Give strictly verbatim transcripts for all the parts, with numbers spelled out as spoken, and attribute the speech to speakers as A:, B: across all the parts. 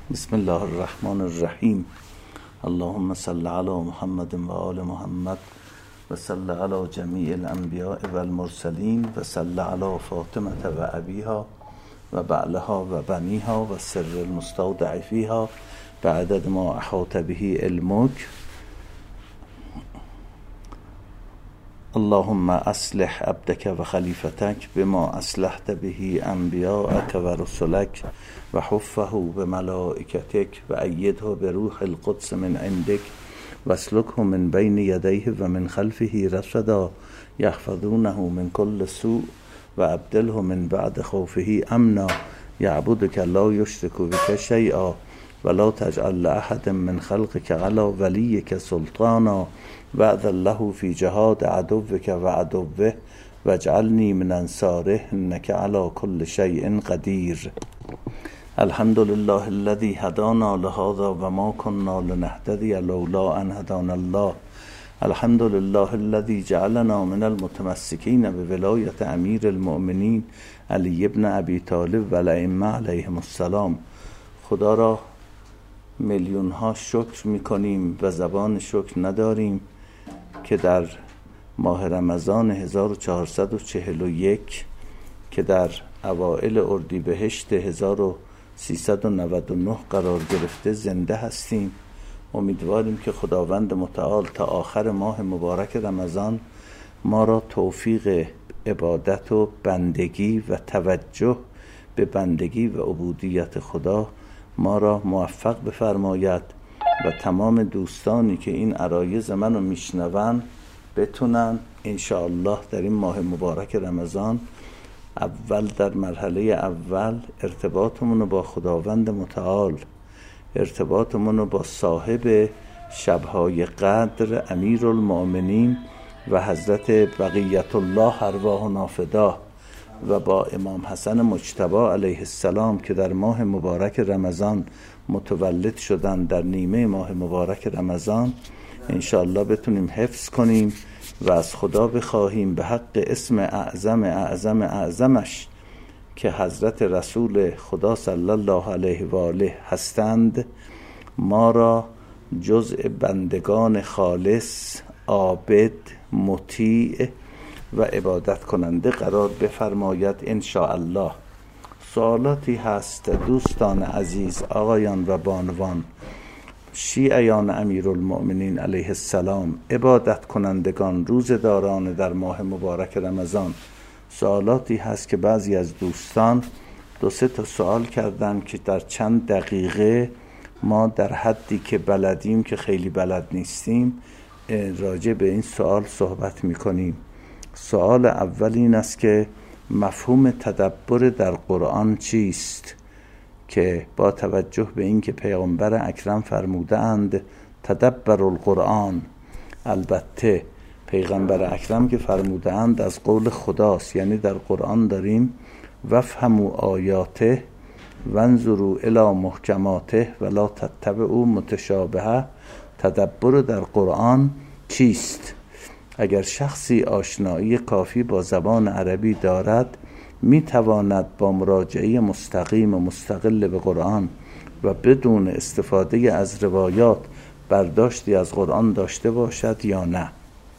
A: بسم الله الرحمن الرحیم. اللهم صل علی محمد و آل محمد و صل علی جمیع الانبیاء و المرسلین و صل علی فاطمه و ابیها و بعلها و بنیها و سر المستودع فیها بعدد ما احاط به علمک. اللهم اصلح عبدك و خلیفتك بما اصلحت به انبیاءك و رسلك و حفه بملائکتك و ایده بروح القدس من عندك و اسلکه من بین یدیه و من خلفه رصدا یحفظونه من كل سوء و ابدله من بعد خوفه امنا یعبدك لا یشرک بك شیئا ولا تجعل لأحد من خلقك على وليك سلطانا وأذن له في جهاد عدوك وعدوه واجعلني من أنصاره إنك على كل شيء قدير. الحمد لله الذي هدانا لهذا وما كنا لنهتدي لولا أن هدانا الله. الحمد لله الذي جعلنا من المتمسكين بولاية أمير المؤمنين علي بن أبي طالب والأئمة عليهم السلام. خدا را میلیون ها شکر میکنیم و زبان شکر نداریم که در ماه رمضان هزار و چهارصد و چهل و یک که در اوائل اردیبهشت هزار و سیصد و نود و نه قرار گرفته زنده هستیم. امیدواریم که خداوند متعال تا آخر ماه مبارک رمضان ما را توفیق عبادت و بندگی و توجه به بندگی و عبودیت خدا ما را موفق بفرماید و تمام دوستانی که این عرایض منو میشنون بتونن انشاءالله در این ماه مبارک رمضان اول در مرحله اول ارتباطمون رو با خداوند متعال، ارتباطمون رو با صاحب شبهای قدر امیرالمؤمنین و حضرت بقیت الله ارواحنا فداه و با امام حسن مجتبی علیه السلام که در ماه مبارک رمضان متولد شدن در نیمه ماه مبارک رمضان انشاءالله بتونیم حفظ کنیم و از خدا بخواهیم به حق اسم اعظم اعظم اعظمش که حضرت رسول خدا صلی الله علیه و آله هستند ما را جزء بندگان خالص، عابد، مطیع و عبادت کننده قرار بفرماید انشاءالله. سوالاتی هست دوستان عزیز، آقایان و بانوان، شیعیان امیرالمؤمنین علیه السلام، عبادت کنندگان، روزداران در ماه مبارک رمضان. سوالاتی هست که بعضی از دوستان دو سه تا سوال کردن که در چند دقیقه ما در حدی که بلدیم که خیلی بلد نیستیم راجع به این سوال صحبت میکنیم. سوال اول این است که مفهوم تدبر در قرآن چیست؟ که با توجه به این که پیامبر اکرم فرموده اند تدبر القرآن، البته پیغمبر اکرم که فرموده اند از قول خداست، یعنی در قرآن داریم وفهموا آیاته وانظروا الی محکماته ولا تتبعوا متشابهه. تدبر در قرآن چیست؟ اگر شخصی آشنایی کافی با زبان عربی دارد می تواند با مراجعه مستقیم و مستقل به قرآن و بدون استفاده از روایات برداشتی از قرآن داشته باشد یا نه؟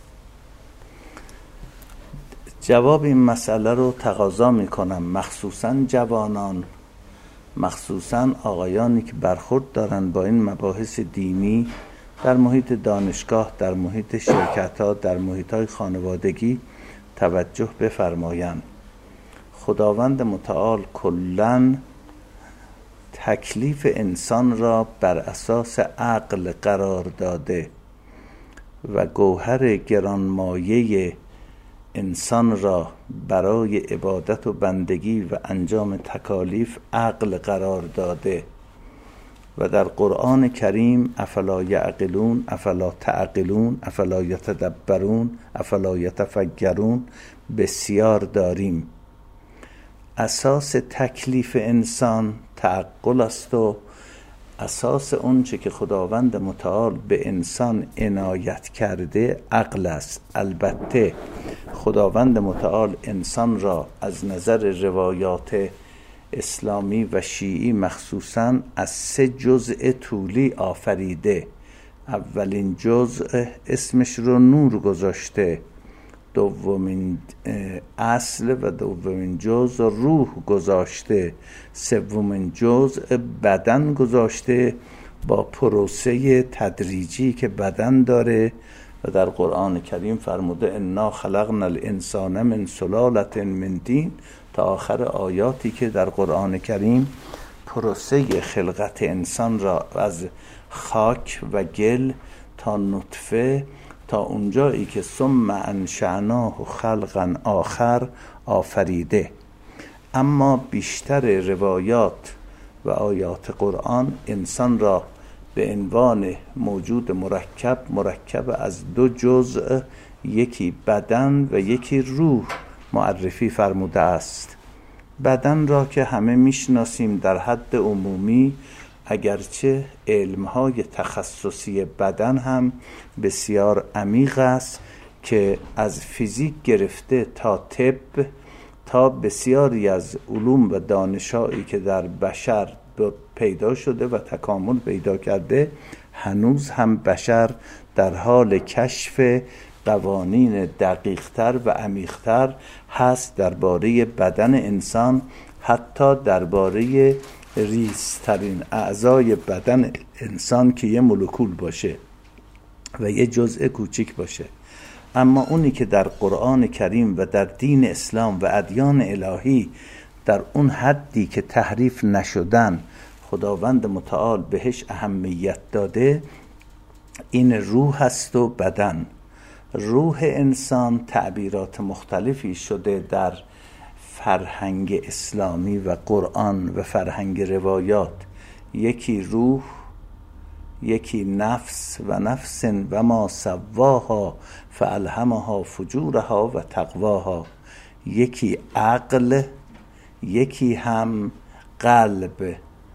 A: جواب این مسئله رو تقاضا می کنم مخصوصاً جوانان، مخصوصاً آقایانی که برخورد دارن با این مباحث دینی در محیط دانشگاه، در محیط شرکت‌ها، در محیط‌های خانوادگی توجه بفرمایند. خداوند متعال کلاً تکلیف انسان را بر اساس عقل قرار داده و گوهر گرانمایه انسان را برای عبادت و بندگی و انجام تکالیف عقل قرار داده و در قرآن کریم افلا یعقلون، افلا تعقلون، افلا یتدبرون، افلا یتفکرون بسیار داریم. اساس تکلیف انسان تعقل است و اساس اونچه که خداوند متعال به انسان عنایت کرده عقل است. البته خداوند متعال انسان را از نظر روایات اسلامی و شیعی مخصوصاً از سه جزء طولی آفریده. اولین جزء اسمش رو نور گذاشته، دومین اصل و دومین جزء روح گذاشته، سومین جزء بدن گذاشته با پروسه تدریجی که بدن داره و در قرآن کریم فرموده انا خلقنا الانسان من سلالة من طین تا آخر آیاتی که در قرآن کریم پروسه خلقت انسان را از خاک و گل تا نطفه تا اونجایی که ثم انشأناه خلقا آخر آفریده. اما بیشتر روایات و آیات قرآن انسان را به عنوان موجود مرکب مرکب از دو جزء، یکی بدن و یکی روح معرفی فرموده است. بدن را که همه میشناسیم در حد عمومی، اگرچه علمهای تخصصی بدن هم بسیار عمیق است که از فیزیک گرفته تا طب تا بسیاری از علوم و دانشایی که در بشر پیدا شده و تکامل پیدا کرده، هنوز هم بشر در حال کشف قوانین دقیقتر و عمیقتر هست درباره بدن انسان، حتی درباره ریزترین اعضای بدن انسان که یه مولکول باشه و یه جزء کوچیک باشه. اما اونی که در قرآن کریم و در دین اسلام و ادیان الهی در اون حدی که تحریف نشدن خداوند متعال بهش اهمیت داده، این روح هست و بدن. روح انسان تعبیرات مختلفی شده در فرهنگ اسلامی و قرآن و فرهنگ روایات. یکی روح، یکی نفس و نفس و ما سواها فالهمها فجورها و تقواها، یکی عقل، یکی هم قلب.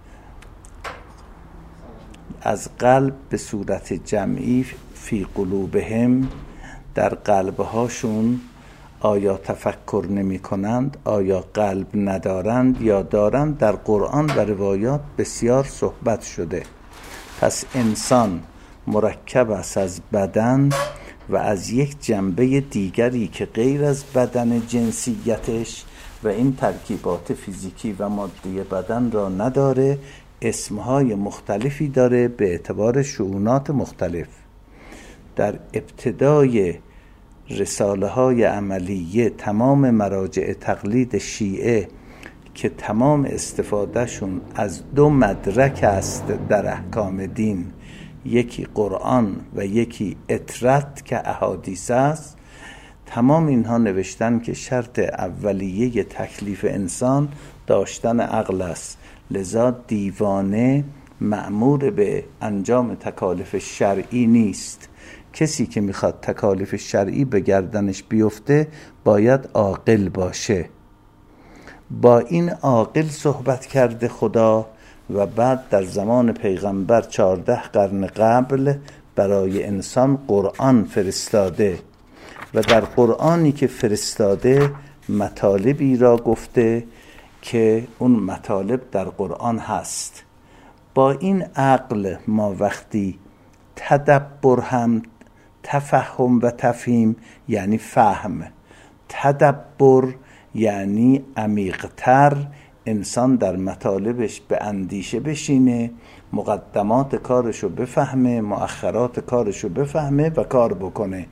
A: از قلب به صورت جمعی فی قلوبهم، در قلبهاشون آیا تفکر نمی کنند، آیا قلب ندارند یا دارند، در قرآن و روایات بسیار صحبت شده. پس انسان مرکب است از بدن و از یک جنبه دیگری که غیر از بدن جنسیتش و این ترکیبات فیزیکی و مادی بدن را نداره، اسمهای مختلفی داره به اعتبار شؤونات مختلف. در ابتدای رساله های عملیه تمام مراجع تقلید شیعه که تمام استفادهشون از دو مدرک است در احکام دین، یکی قرآن و یکی اطرت که احادیث است، تمام اینها نوشتن که شرط اولیه تکلیف انسان داشتن عقل است. لذا دیوانه مأمور به انجام تکالیف شرعی نیست. کسی که میخواد تکالیف شرعی به گردنش بیفته باید عاقل باشه. با این عاقل صحبت کرده خدا و بعد در زمان پیغمبر چهارده قرن قبل برای انسان قرآن فرستاده و در قرآنی که فرستاده مطالبی را گفته که اون مطالب در قرآن هست. با این عقل ما وقتی تدبر هم تفهم و تفهیم یعنی فهم، تدبر یعنی عمیق‌تر انسان در مطالبش به اندیشه بشینه، مقدمات کارشو بفهمه، مؤخرات کارشو بفهمه و کار بکنه.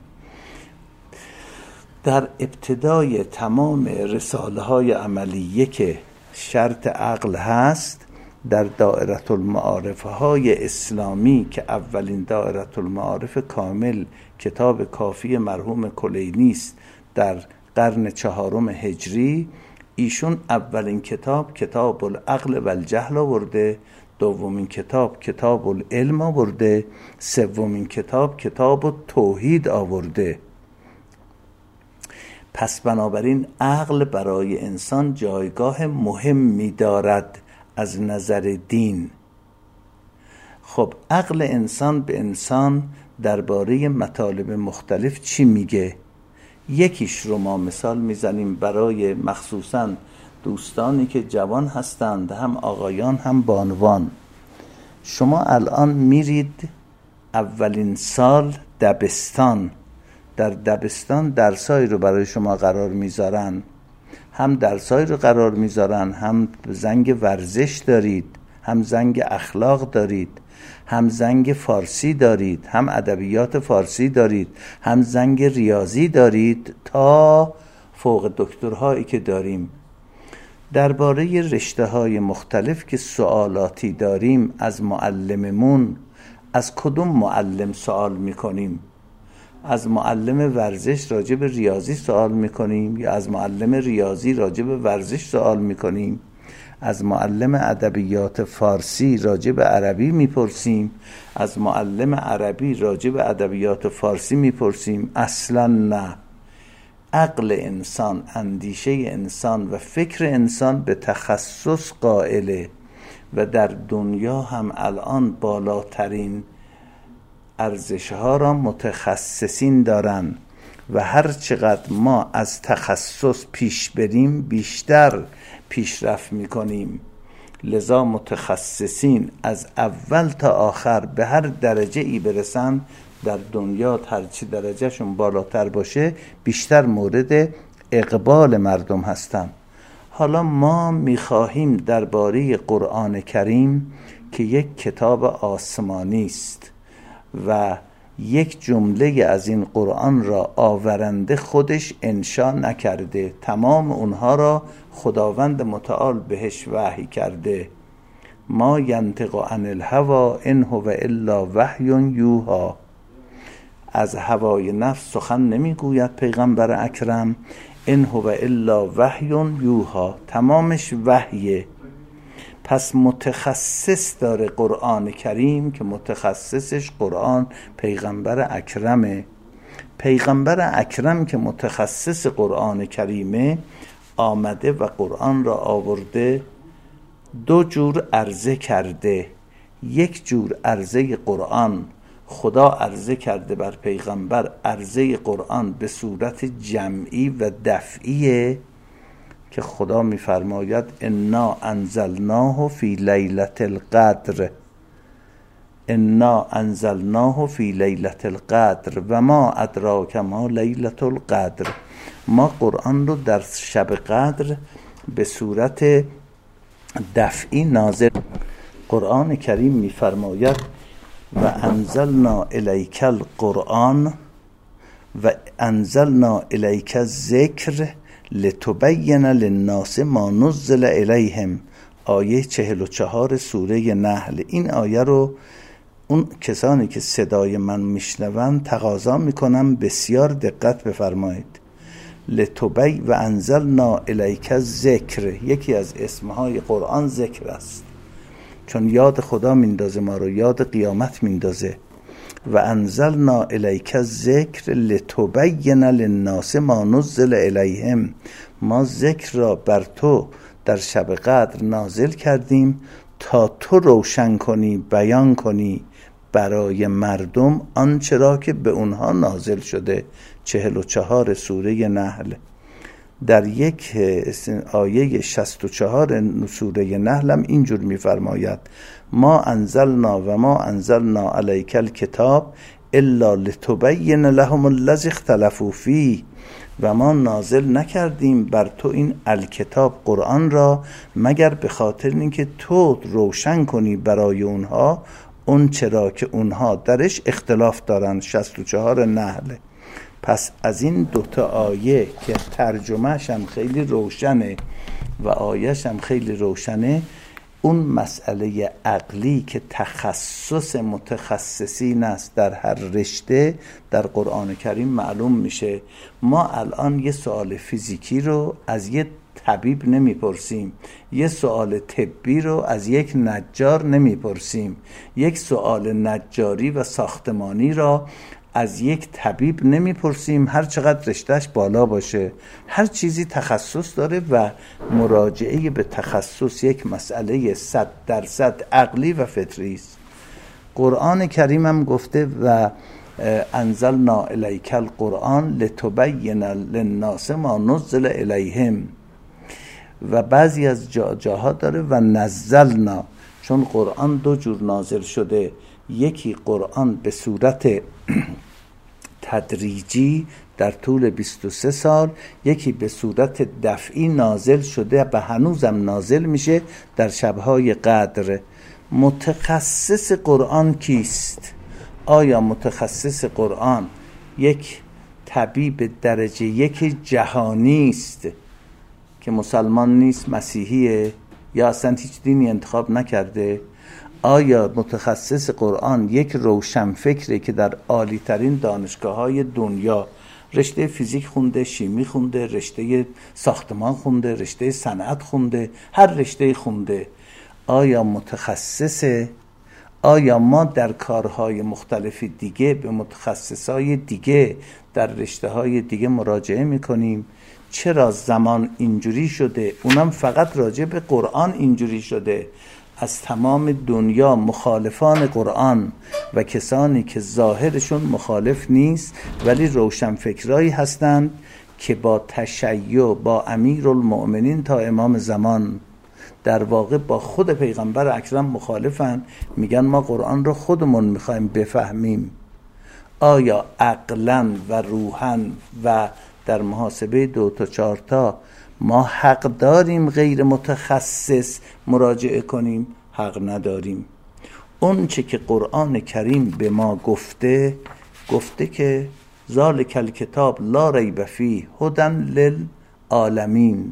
A: در ابتدای تمام رساله های عملیه که شرط عقل هست، در دائره المعارف های اسلامی که اولین دائره المعارف کامل کتاب کافی مرحوم کلینی است در قرن چهارم هجری، ایشون اولین کتاب کتاب العقل و الجهل آورده، دومین کتاب کتاب العلم آورده، سومین کتاب کتاب التوحید آورده. پس بنابراین عقل برای انسان جایگاه مهمی دارد از نظر دین. خب عقل انسان به انسان درباره مطالب مختلف چی میگه؟ یکیش رو ما مثال میزنیم برای مخصوصاً دوستانی که جوان هستند، هم آقایان هم بانوان، شما الان میرید اولین سال دبستان، در دبستان درسایی رو برای شما قرار میذارن، هم درسایی رو قرار میذارن، هم زنگ ورزش دارید، هم زنگ اخلاق دارید، هم زنگ فارسی دارید، هم ادبیات فارسی دارید، هم زنگ ریاضی دارید، تا فوق دکترهایی که داریم. درباره رشته های مختلف که سوالاتی داریم از معلممون، از کدوم معلم سوال میکنیم؟ از معلم ورزش راجع به ریاضی سوال میکنیم یا از معلم ریاضی راجع به ورزش سوال میکنیم؟ از معلم ادبیات فارسی راجع به عربی میپرسیم؟ از معلم عربی راجع به ادبیات فارسی میپرسیم؟ اصلا نه. عقل انسان، اندیشه انسان و فکر انسان به تخصص قائله و در دنیا هم الان بالاترین ارزش‌ها را متخصصین دارن و هر چقدر ما از تخصص پیش بریم بیشتر پیشرفت میکنیم. لذا متخصصین از اول تا آخر به هر درجه ای برسن در دنیا، هرچی درجه شون بالاتر باشه بیشتر مورد اقبال مردم هستن. حالا ما میخواهیم درباره قرآن کریم که یک کتاب آسمانی است و یک جمله از این قرآن را آورنده خودش انشا نکرده، تمام اونها را خداوند متعال بهش وحی کرده. ما ینطق عن الهوی ان هو الا وحی یوحی. از هوای نفس سخن نمیگوید پیغمبر اکرم، ان هو الا وحی یوحی، تمامش وحیه. پس متخصص داره قرآن کریم که متخصصش قرآن پیغمبر اکرمه. پیغمبر اکرم که متخصص قرآن کریمه آمده و قرآن را آورده، دو جور عرضه کرده. یک جور عرضه قرآن خدا عرضه کرده بر پیغمبر، عرضه قرآن به صورت جمعی و دفعیه که خدا میفرماید انا انزلناه فی لیلة القدر، انا انزلناه فی لیلة القدر و ما ادراک ما لیلة القدر. ما قرآن رو در شب قدر به صورت دفعی نازل. قرآن کریم میفرماید و انزلنا الیک القرآن و انزلنا الیک الذکر لتبین للناس ما نزل الیهم، آیه چهل و چهار سوره نحل. این آیه رو اون کسانی که صدای من میشنوند تقاضا میکنم بسیار دقت بفرمایید. لتبی و انزلنا الیک الذکر، یکی از اسمهای قرآن ذکر است، چون یاد خدا میندازه، ما رو یاد قیامت میندازه. و انزلنا الیک الذکر لتبین للناس ما نزل الیهم، ما ذکر را بر تو در شب قدر نازل کردیم تا تو روشن کنی، بیان کنی برای مردم آنچه را که به اونها نازل شده. چهل و چهار سوره نحل. در یک آیه شصت و چهار سوره نحل هم اینجور میفرماید ما انزلنا و ما انزلنا علیک الکتاب الا لتبین لهم الذی اختلفوا فیه، و ما نازل نکردیم بر تو این الکتاب قرآن را مگر به خاطر اینکه تو روشن کنی برای اونها اون چرا که اونها درش اختلاف دارن. شصت و چهار نحل. پس از این دوتا آیه که ترجمهش هم خیلی روشنه و آیهش هم خیلی روشنه، اون مسئله عقلی که تخصص متخصصین است در هر رشته در قرآن کریم معلوم میشه. ما الان یه سوال فیزیکی رو از یه طبیب نمیپرسیم، یه سوال طبی رو از یک نجار نمیپرسیم، یک سوال نجاری و ساختمانی را از یک طبیب نمیپرسیم، هر چقدر رشتهش بالا باشه. هر چیزی تخصص داره و مراجعه به تخصص یک مسئله صد درصد عقلی و فطری است. قرآن کریم هم گفته و انزلنا الیک القرآن لتبین للناس ما نزل الیهم، و بعضی از جا جاها داره و نزلنا، چون قرآن دو جور نازل شده، یکی قرآن به صورت تدریجی در طول بیست و سه سال، یکی به صورت دفعی نازل شده و هنوزم نازل میشه در شبهای قدر. متخصص قرآن کیست؟ آیا متخصص قرآن یک طبیب درجه یک جهانی است که مسلمان نیست، مسیحیه، یا اصلا هیچ دینی انتخاب نکرده؟ آیا متخصص قرآن یک روشنفکره که در عالی ترین دانشگاه های دنیا رشته فیزیک خونده، شیمی خونده، رشته ساختمان خونده، رشته صنعت خونده، هر رشته خونده؟ آیا متخصصه؟ آیا ما در کارهای مختلف دیگه به متخصصای دیگه در رشته‌های دیگه مراجعه میکنیم؟ چرا زمان اینجوری شده؟ اونم فقط راجع به قرآن اینجوری شده. از تمام دنیا مخالفان قرآن و کسانی که ظاهرشون مخالف نیست ولی روشنفکرایی هستند که با تشیع، با امیرالمؤمنین تا امام زمان، در واقع با خود پیغمبر اکرم مخالفن، میگن ما قرآن رو خودمون میخوایم بفهمیم. آیا عقلاً و روحاً و در محاسبه دو تا چهار تا ما حق داریم غیر متخصص مراجعه کنیم؟ حق نداریم. اون چه که قرآن کریم به ما گفته، گفته که ذالک الکتاب لا ریب فیه هدی للعالمین،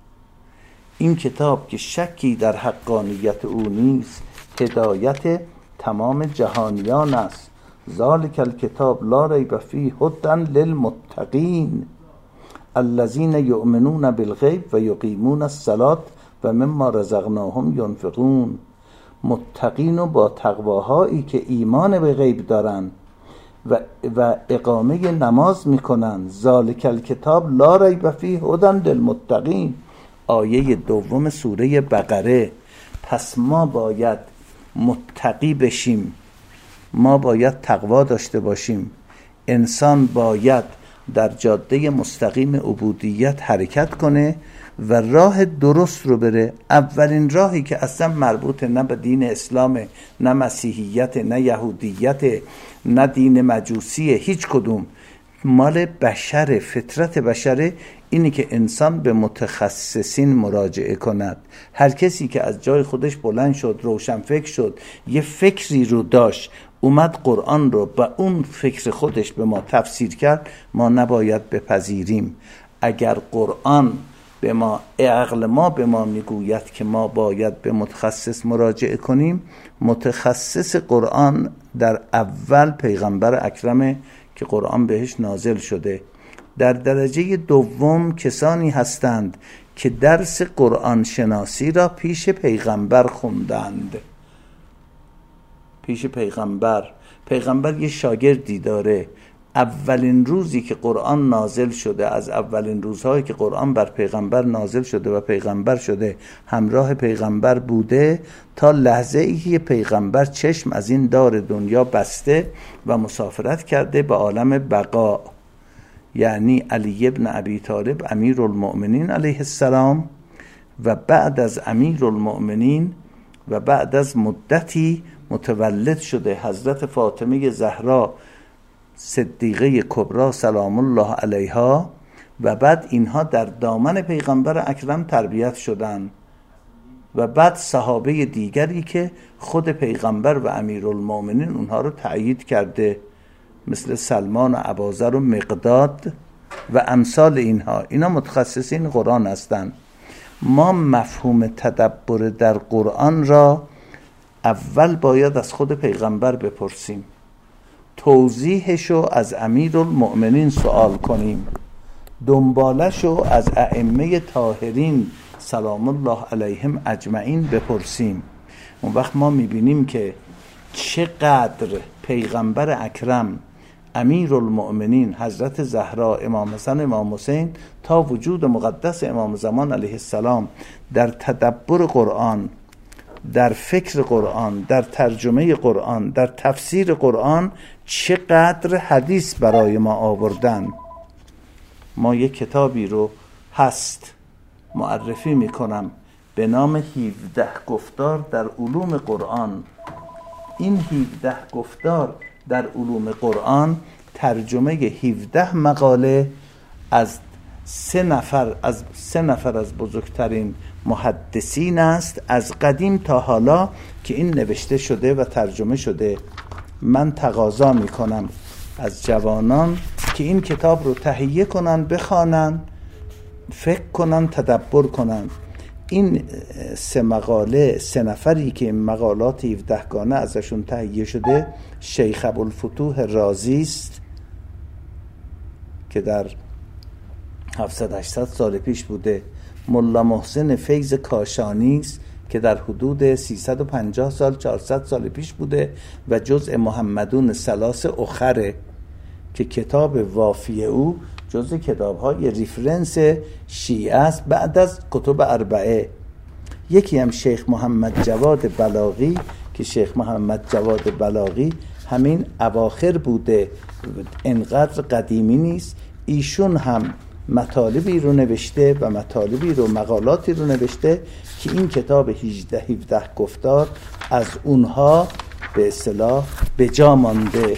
A: این کتاب که شکی در حقانیت او نیست، هدایت تمام جهانیان است. ذالک الکتاب لا ریب فیه هدی للمتقین الذین یؤمنون بالغیب و یقیمون الصلاة و مما رزقناهم ینفقون. متقین و با تقواهایی که ایمان به غیب دارن و, و اقامه نماز میکنن. ذالک الکتاب لا ریب فیه هدی للمتقین، آیه دوم سوره بقره. پس ما باید متقی بشیم، ما باید تقوا داشته باشیم. انسان باید در جاده مستقیم عبودیت حرکت کنه و راه درست رو بره. اولین راهی که اصلا مربوط نه به دین اسلام، نه مسیحیت، نه یهودیت، نه دین مجوسی، هیچ کدوم، مال بشر، فطرت بشره، اینی که انسان به متخصصین مراجعه کند. هر کسی که از جای خودش بلند شد، روشنفکر شد، یه فکری رو داشت، اومد قرآن رو با اون فکر خودش به ما تفسیر کرد، ما نباید بپذیریم. اگر قرآن به ما، عقل ما به ما میگوید که ما باید به متخصص مراجعه کنیم، متخصص قرآن در اول پیغمبر اکرمه که قرآن بهش نازل شده. در درجه دوم کسانی هستند که درس قرآن شناسی را پیش پیغمبر خوندند. پیش پیغمبر پیغمبر یه شاگردی داره. اولین روزی که قرآن نازل شده، از اولین روزهایی که قرآن بر پیغمبر نازل شده و پیغمبر شده، همراه پیغمبر بوده تا لحظه ای که پیغمبر چشم از این دار دنیا بسته و مسافرت کرده به عالم بقا، یعنی علی ابن ابی طالب امیرالمؤمنین علیه السلام، و بعد از امیرالمؤمنین و بعد از مدتی متولد شده حضرت فاطمه زهرا صدیقه کبری سلام الله علیها، و بعد اینها در دامن پیغمبر اکرم تربیت شدن، و بعد صحابه دیگری که خود پیغمبر و امیرالمؤمنین اونها رو تأیید کرده، مثل سلمان و ابوذر و مقداد و امثال اینها، اینا متخصصین قرآن هستند. ما مفهوم تدبر در قرآن را اول باید از خود پیغمبر بپرسیم، توضیحشو از امیرالمؤمنین سوال کنیم، دنبالشو از ائمه طاهرین سلام الله علیهم اجمعین بپرسیم. اون وقت ما میبینیم که چقدر پیغمبر اکرم، امیرالمؤمنین حضرت زهرا، امام حسن، امام حسین، تا وجود مقدس امام زمان علیه السلام در تدبر قرآن، در فکر قرآن، در ترجمه قرآن، در تفسیر قرآن چقدر حدیث برای ما آوردن. ما یک کتابی رو هست معرفی میکنم به نام هفده گفتار در علوم قرآن. این هفده گفتار در علوم قرآن ترجمه هفده مقاله از سه نفر از سه نفر از بزرگترین محدثین است از قدیم تا حالا که این نوشته شده و ترجمه شده. من تقاضا میکنم از جوانان که این کتاب رو تهیه کنن، بخوانن، فکر کنن، تدبر کنن. این سه مقاله، سه نفری که این مقالات هفده گانه ازشون تهیه شده، شیخ ابوالفتوح رازی است که در هفتصد هشتصد سال پیش بوده، ملا محسن فیض کاشانی است که در حدود سیصد و پنجاه سال چهارصد سال پیش بوده و جزء محمدون ثلاث اخره که کتاب وافی او جزء کتاب‌های ریفرنس شیعه است بعد از کتب اربعه. یکی هم شیخ محمد جواد بلاغی که شیخ محمد جواد بلاغی همین اواخر بوده، انقدر قدیمی نیست. ایشون هم مطالبی رو نوشته و مطالبی رو مقالاتی رو نوشته که این کتاب هجده هفده گفتار از اونها به اصطلاح به جا مانده.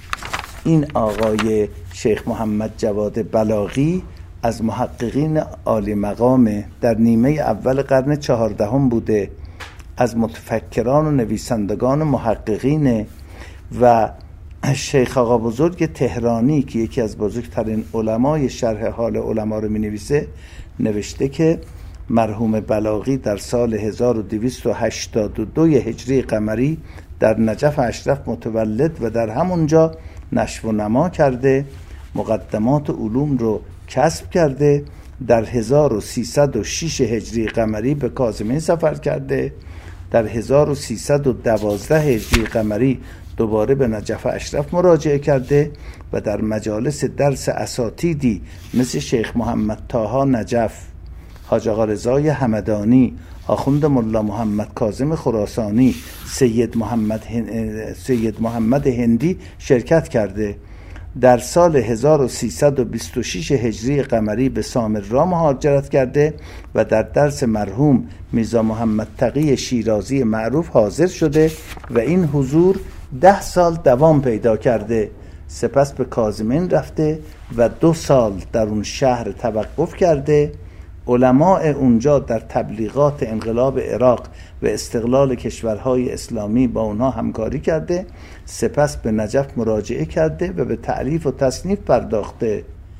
A: این آقای شیخ محمد جواد بلاغی از محققین عالی مقامه، در نیمه اول قرن چهاردهم بوده، از متفکران و نویسندگان محققینه و شیخ آقا بزرگ تهرانی که یکی از بزرگترین علمای شرح حال علما رو می نویسه نوشته که مرحوم بلاغی در سال هزار و دویست و هشتاد و دو هجری قمری در نجف اشرف متولد و در همونجا نشو و نما کرده، مقدمات علوم رو کسب کرده. در هزار و سیصد و شش هجری قمری به کاظمین سفر کرده. در هزار و سیصد و دوازده هجری قمری دوباره به نجف اشرف مراجعه کرده و در مجالس درس اساتیدی مثل شیخ محمد طاها نجف، حاج آقا رضای همدانی، آخوند ملا محمد کاظم خراسانی، سید محمد هن... سید محمد هندی شرکت کرده. در سال هزار و سیصد و بیست و شش هجری قمری به سامرا مهاجرت کرده و در درس مرحوم میرزا محمد تقی شیرازی معروف حاضر شده و این حضور ده سال دوام پیدا کرده. سپس به کاظمین رفته و دو سال در اون شهر توقف کرده. علماء اونجا در تبلیغات انقلاب عراق و استقلال کشورهای اسلامی با اونها همکاری کرده. سپس به نجف مراجعه کرده و به تألیف و تصنیف پرداخته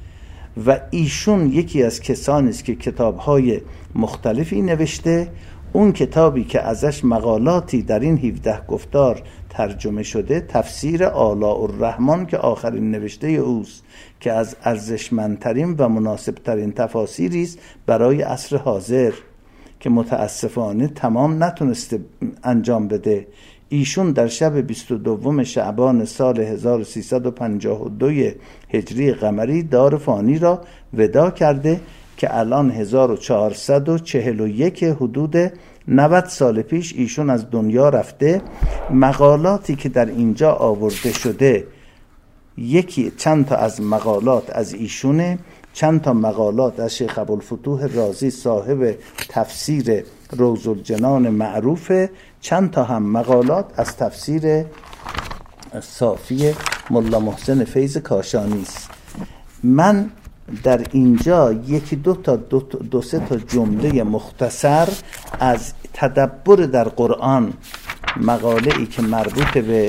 A: و ایشون یکی از کسانی است که کتابهای مختلفی نوشته. اون کتابی که ازش مقالاتی در این هفده گفتار ترجمه شده تفسیر آلاء الرحمن که آخرین نوشته اوست که از ارزشمندترین و مناسبترین تفاسیری است برای عصر حاضر که متاسفانه تمام نتونسته انجام بده. ایشون در شب بیست و دوم شعبان سال هزار و سیصد و پنجاه و دو هجری قمری دار فانی را وداع کرده که الان هزار و چهارصد و چهل و یک حدود نود سال پیش ایشون از دنیا رفته. مقالاتی که در اینجا آورده شده یکی چند تا از مقالات از ایشونه، چند تا مقالات از شیخ ابوالفتوح رازی صاحب تفسیر روض الجنان معروفه، چند تا هم مقالات از تفسیر صافی ملا محسن فیض کاشانی است. من در اینجا یکی دو تا دو, دو سه تا جمله مختصر از تدبر در قرآن، مقاله ای که مربوط به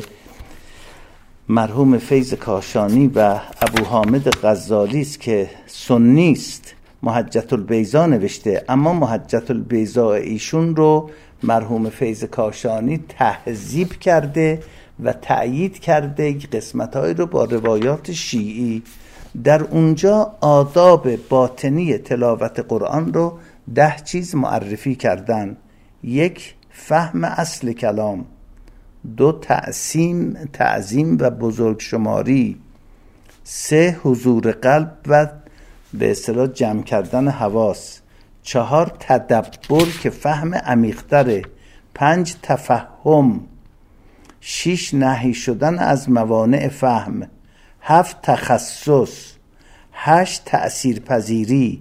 A: مرحوم فیض کاشانی و ابو حامد غزالی است که سنی است، محجة البیضا نوشته، اما محجة البیضا ایشون رو مرحوم فیض کاشانی تهذیب کرده و تأیید کرده قسمت‌هایی رو با روایات شیعی. در اونجا آداب باطنی تلاوت قرآن رو ده چیز معرفی کردن: یک، فهم اصل کلام; دو، تعظیم تعظیم و بزرگ شماری; سه، حضور قلب و به اصطلاح جمع کردن حواس; چهار، تدبر که فهم عمیق‌تره; پنج، تفهم; شش، نهی شدن از موانع فهم; هفت، تخصص; هشت، تأثیر پذیری;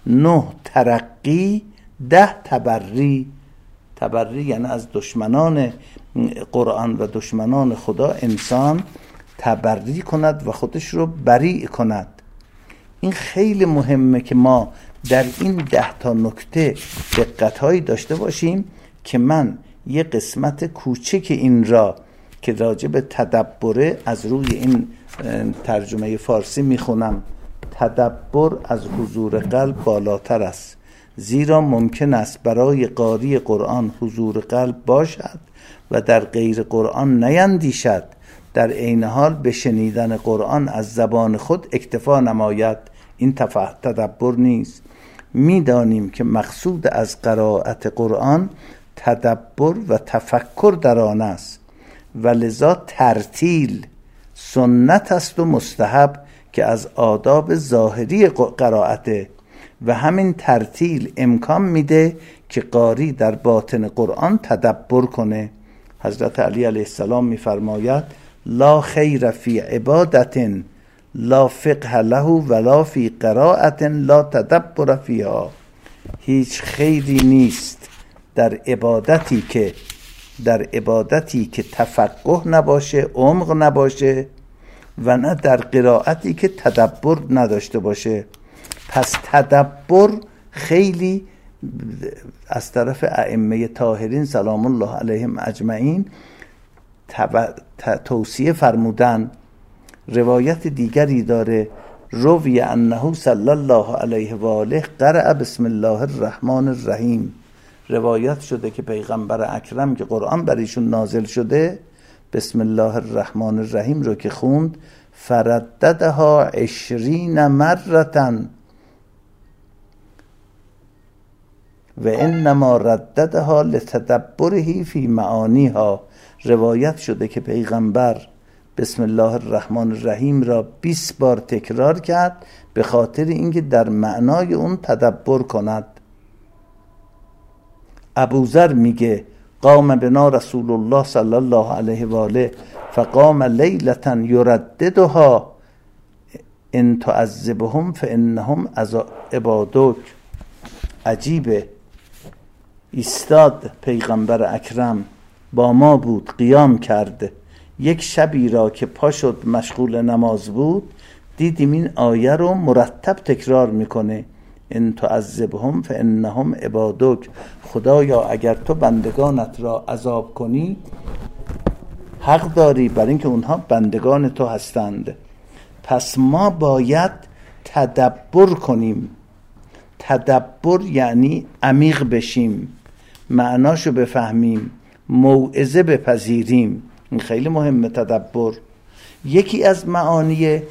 A: نه ترقی، ده تبری. تبری یعنی از دشمنان قرآن و دشمنان خدا انسان تبری کند و خودش رو بری کند. این خیلی مهمه که ما در این ده تا نکته دقت‌هایی داشته باشیم که من یه قسمت کوچک این را که راجع به تدبره از روی این ترجمه فارسی میخونم. تدبر از حضور قلب بالاتر است، زیرا ممکن است برای قاری قرآن حضور قلب باشد و در غیر قرآن نیندیشد، در عین حال به شنیدن قرآن از زبان خود اکتفا نماید. این تدبر نیست. میدانیم که مقصود از قرائت قرآن تدبر و تفکر در آن است و لذا ترتیل سنت است و مستحب که از آداب ظاهری قرائته و همین ترتیل امکان میده که قاری در باطن قرآن تدبر کنه. حضرت علی علیه السلام میفرماید لا خیر فی عبادت لا فقه له ولا فی قرائت لا تدبر فیها. هیچ خیری نیست در عبادتی که در عبادتی که تفقه نباشه، عمق نباشه، و نه در قرائتی که تدبر نداشته باشه. پس تدبر خیلی از طرف ائمه طاهرین سلام الله علیهم اجمعین توصیه فرمودن. روایت دیگری داره روی انه صلی الله علیه و آله قرأ بسم الله الرحمن الرحیم. روایت شده که پیغمبر اکرم که قرآن بر ایشون نازل شده بسم الله الرحمن الرحیم رو که خوند فرددها عشرین مرتن و انما رددها لتدبره فی معانیها. روایت شده که پیغمبر بسم الله الرحمن الرحیم را بیست بار تکرار کرد به خاطر اینکه در معنای اون تدبر کند. ابوذر میگه قام بنا رسول الله صلی الله علیه و آله فقام لیلة یرددها ان تعذبهم فانهم عبادک. عجیبه، ایستاد پیغمبر اکرم با ما بود، قیام کرده. یک شبی را که پا شد مشغول نماز بود دیدیم این آیه رو مرتب تکرار میکنه ان تعذبهم فانهم عبادک. خدایا اگر تو بندگانت را عذاب کنی حق داری بر اینکه اونها بندگان تو هستند. پس ما باید تدبر کنیم. تدبر یعنی عمیق بشیم، معناشو بفهمیم، موعظه بپذیریم. این خیلی مهمه. تدبر یکی از معانی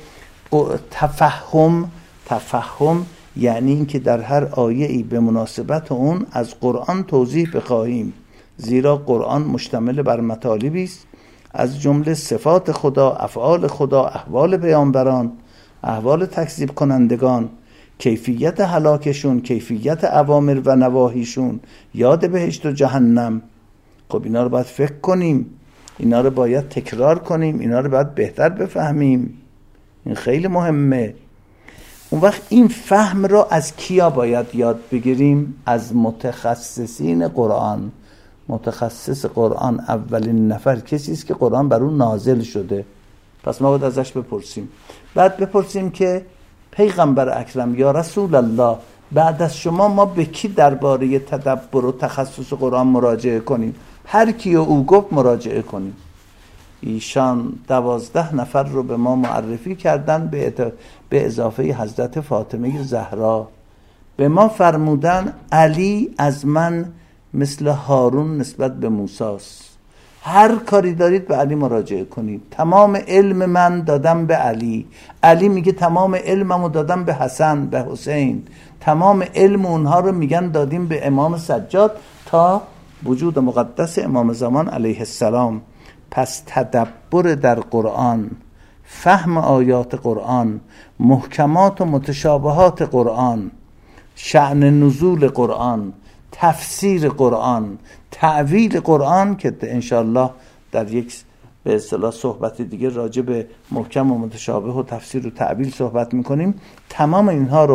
A: تفهم. تفهم یعنی اینکه در هر آیه‌ای به مناسبت اون از قرآن توضیح بخواهیم، زیرا قرآن مشتمل بر مطالبی است از جمله صفات خدا، افعال خدا، احوال پیامبران، احوال تکذیب کنندگان، کیفیت هلاکشون، کیفیت اوامر و نواهیشون، یاد بهشت و جهنم. خب اینا رو باید فکر کنیم، اینا رو باید تکرار کنیم، اینا رو باید بهتر بفهمیم. این خیلی مهمه. اون وقت این فهم رو از کیا باید یاد بگیریم؟ از متخصصین قرآن. متخصص قرآن اولین نفر کسی است که قرآن بر اون نازل شده. پس ما باید ازش بپرسیم. بعد بپرسیم که پیغمبر اکرم یا رسول الله بعد از شما ما به کی درباره تدبر و تخصص قرآن مراجعه کنیم؟ هر کی او گفت مراجعه کنیم. ایشان دوازده نفر رو به ما معرفی کردن به, به اضافه حضرت فاطمه زهرا. به ما فرمودن علی از من مثل هارون نسبت به موسی است. هر کاری دارید به علی مراجعه کنید. تمام علم من دادم به علی. علی میگه تمام علممو دادم به حسن، به حسین. تمام علم اونها رو میگن دادیم به امام سجاد تا وجود مقدس امام زمان علیه السلام. پس تدبر در قرآن، فهم آیات قرآن، محکمات و متشابهات قرآن، شأن نزول قرآن، تفسیر قرآن، تعویل قرآن که انشاءالله در یک به اصطلاح صحبت دیگه راجع به محکم و متشابه و تفسیر و تعویل صحبت میکنیم. تمام اینها رو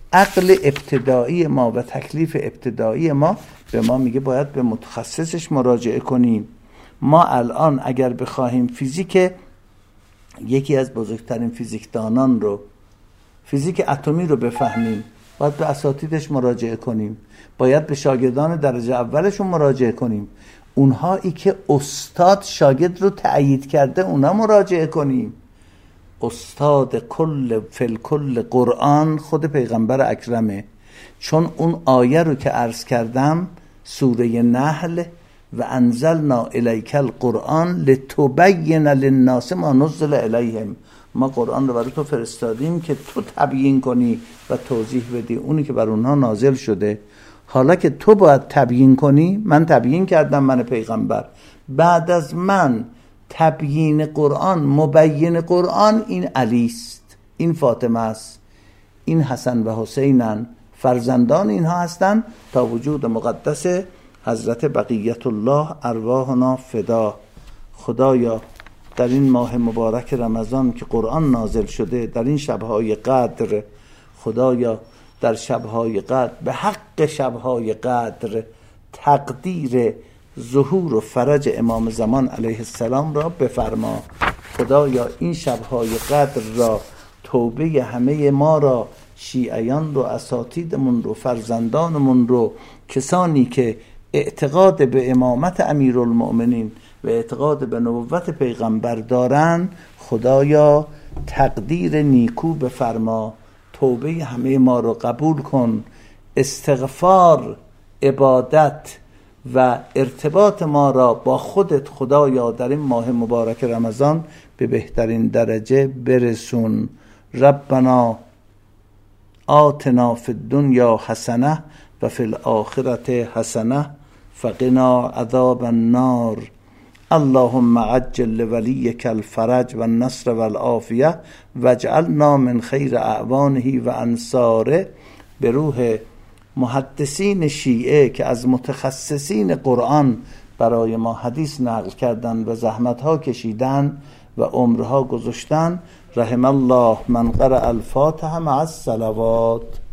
A: عقل ابتدایی ما و تکلیف ابتدایی ما به ما میگه باید به متخصصش مراجعه کنیم. ما الان اگر بخواهیم فیزیک یکی از بزرگترین فیزیکدانان رو، فیزیک اتمی رو بفهمیم، باید به اساتیدش مراجعه کنیم، باید به شاگردان درجه اولشون مراجعه کنیم، اونهایی که استاد شاگرد رو تأیید کرده اونا مراجعه کنیم. استاد کل فل کل قرآن خود پیغمبر اکرمه، چون اون آیه رو که عرض کردم سوره نحل و انزلنا الیک القرآن لتبین للناس ما نزل الیهم، ما قرآن رو برای تو فرستادیم که تو تبیین کنی و توضیح بدی اونی که بر اونها نازل شده. حالا که تو باید تبیین کنی، من تبیین کردم، من پیغمبر، بعد از من تبیین قرآن، مبین قرآن این علی است، این فاطمه است، این حسن و حسینن، فرزندان اینها هستند تا وجود مقدس حضرت بقیت الله ارواحنا فدا. خدایا در این ماه مبارک رمضان که قرآن نازل شده، در این شبهای قدر، خدایا در شبهای قدر به حق شبهای قدر تقدیر ظهور و فرج امام زمان علیه السلام را بفرما. خدایا این شبهای قدر را توبه همه ما را، شیعیان رو، اساتیدمون رو، فرزندانمون رو، کسانی که اعتقاد به امامت امیرالمؤمنین و اعتقاد به نبوت پیغمبر دارن، خدایا تقدیر نیکو بفرما، توبه همه ما رو قبول کن، استغفار، عبادت و ارتباط ما را با خودت خدایا در این ماه مبارک رمضان به بهترین درجه برسون. ربنا آتنا فی الدنیا حسنه و فی الآخرة حسنه فقنا عذاب النار. اللهم عجل لولیک الفرج و النصر و العافیه واجعلنا من خیر اعوانه و انصاره. به روح محدثین شیعه که از متخصصین قرآن برای ما حدیث نقل کردن و زحمتها کشیدن و عمرها گذاشتن، رحم الله من قرأ الفاتحه مع الصلوات.